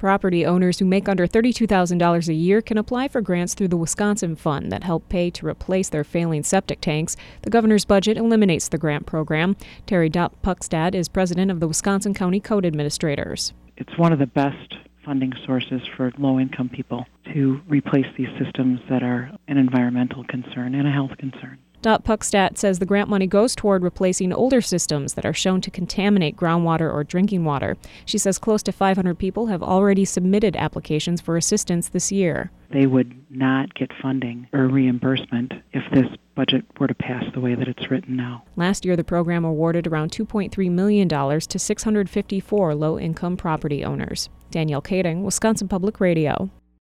Property owners who make under $32,000 a year can apply for grants through the Wisconsin Fund that help pay to replace their failing septic tanks. The governor's budget eliminates the grant program. Terry Puckstad is president of the Wisconsin County Code Administrators. It's one of the best funding sources for low-income people to replace these systems that are an environmental concern and a health concern. Puckstad says the grant money goes toward replacing older systems that are shown to contaminate groundwater or drinking water. She says close to 500 people have already submitted applications for assistance this year. They would not get funding or reimbursement if this budget were to pass the way that it's written now. Last year, the program awarded around $2.3 million to 654 low-income property owners. Danielle Kading, Wisconsin Public Radio.